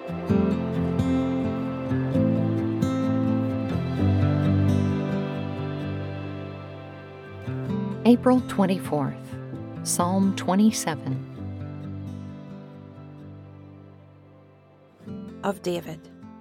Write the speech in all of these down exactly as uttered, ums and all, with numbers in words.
April twenty-fourth, Psalm twenty-seven. Of David.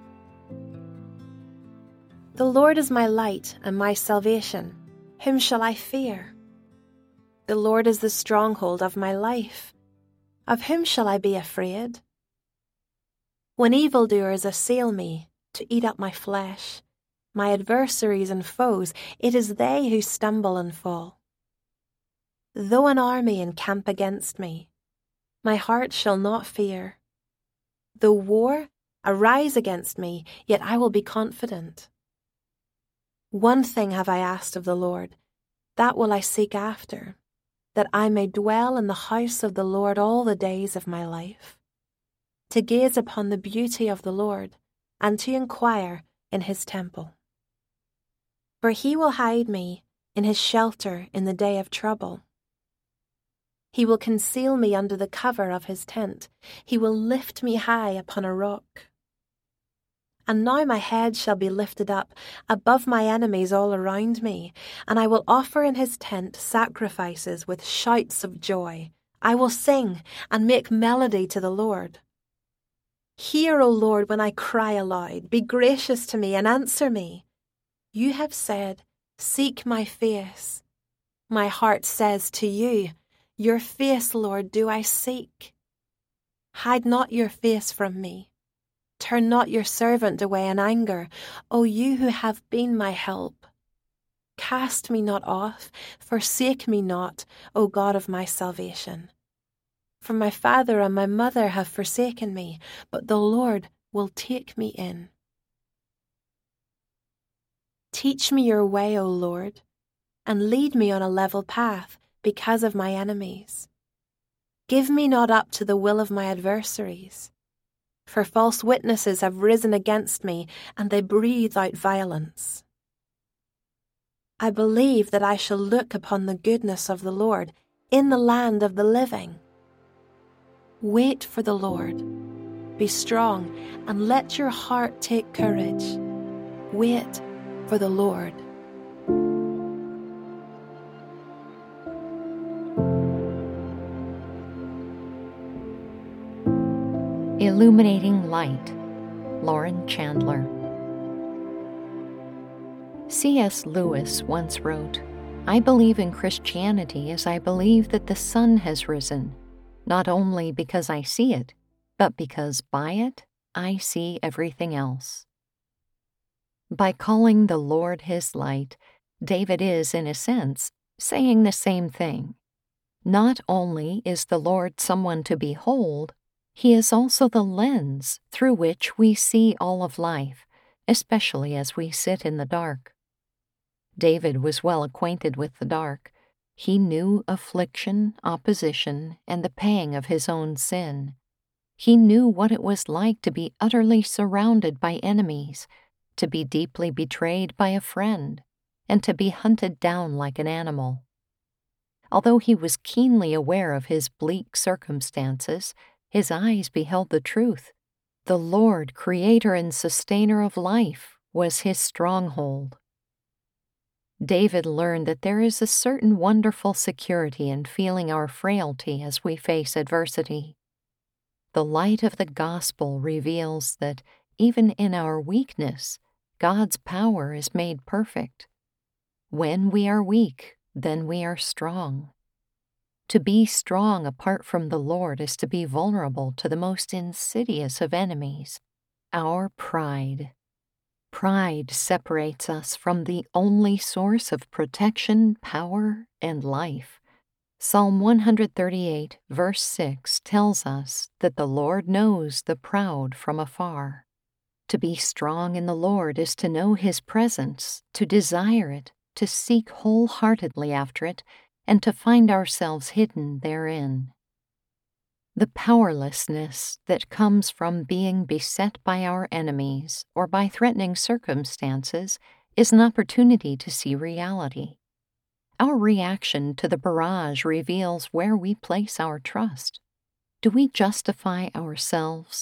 The Lord is my light and my salvation. Whom shall I fear? The Lord is the stronghold of my life. Of whom shall I be afraid? When evildoers assail me to eat up my flesh, my adversaries and foes, it is they who stumble and fall. Though an army encamp against me, my heart shall not fear. Though war arise against me, yet I will be confident. One thing have I asked of the Lord, that will I seek after, that I may dwell in the house of the Lord all the days of my life, to gaze upon the beauty of the Lord, and to inquire in his temple. For he will hide me in his shelter in the day of trouble. He will conceal me under the cover of his tent. He will lift me high upon a rock. And now my head shall be lifted up above my enemies all around me, and I will offer in his tent sacrifices with shouts of joy. I will sing and make melody to the Lord. Hear, O Lord, when I cry aloud. Be gracious to me and answer me. You have said, seek my face. My heart says to you, your face, Lord, do I seek. Hide not your face from me. Turn not your servant away in anger, O you who have been my help. Cast me not off, forsake me not, O God of my salvation. For my father and my mother have forsaken me, but the Lord will take me in. Teach me your way, O Lord, and lead me on a level path because of my enemies. Give me not up to the will of my adversaries, for false witnesses have risen against me, and they breathe out violence. I believe that I shall look upon the goodness of the Lord in the land of the living. Wait for the Lord. Be strong, and let your heart take courage. Wait for the Lord. Illuminating Light, Lauren Chandler. C S Lewis once wrote, I believe in Christianity as I believe that the sun has risen, not only because I see it, but because by it I see everything else. By calling the Lord his light, David is, in a sense, saying the same thing. Not only is the Lord someone to behold, he is also the lens through which we see all of life, especially as we sit in the dark. David was well acquainted with the dark. He knew affliction, opposition, and the pang of his own sin. He knew what it was like to be utterly surrounded by enemies, to be deeply betrayed by a friend, and to be hunted down like an animal. Although he was keenly aware of his bleak circumstances, his eyes beheld the truth. The Lord, creator and sustainer of life, was his stronghold. David learned that there is a certain wonderful security in feeling our frailty as we face adversity. The light of the gospel reveals that, even in our weakness, God's power is made perfect. When we are weak, then we are strong. To be strong apart from the Lord is to be vulnerable to the most insidious of enemies, our pride. Pride separates us from the only source of protection, power, and life. Psalm one thirty-eight, verse six tells us that the Lord knows the proud from afar. To be strong in the Lord is to know his presence, to desire it, to seek wholeheartedly after it, and to find ourselves hidden therein. The powerlessness that comes from being beset by our enemies or by threatening circumstances is an opportunity to see reality. Our reaction to the barrage reveals where we place our trust. Do we justify ourselves?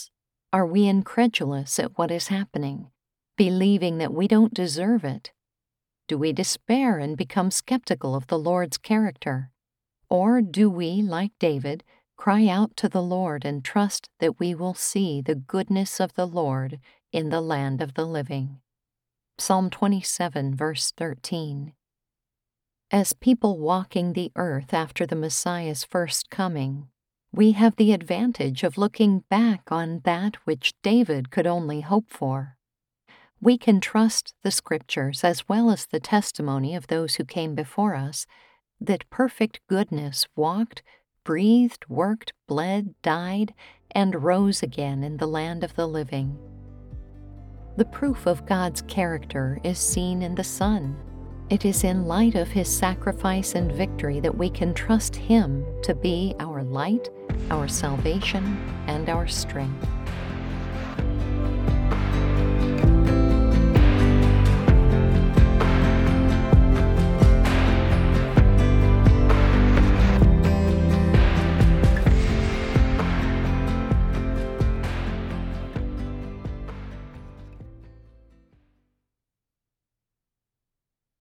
Are we incredulous at what is happening, believing that we don't deserve it? Do we despair and become skeptical of the Lord's character? Or do we, like David, cry out to the Lord and trust that we will see the goodness of the Lord in the land of the living? Psalm twenty-seven, verse thirteen. As people walking the earth after the Messiah's first coming, we have the advantage of looking back on that which David could only hope for. We can trust the Scriptures as well as the testimony of those who came before us that perfect goodness walked, breathed, worked, bled, died, and rose again in the land of the living. The proof of God's character is seen in the Son. It is in light of His sacrifice and victory that we can trust Him to be our light, our salvation, and our strength.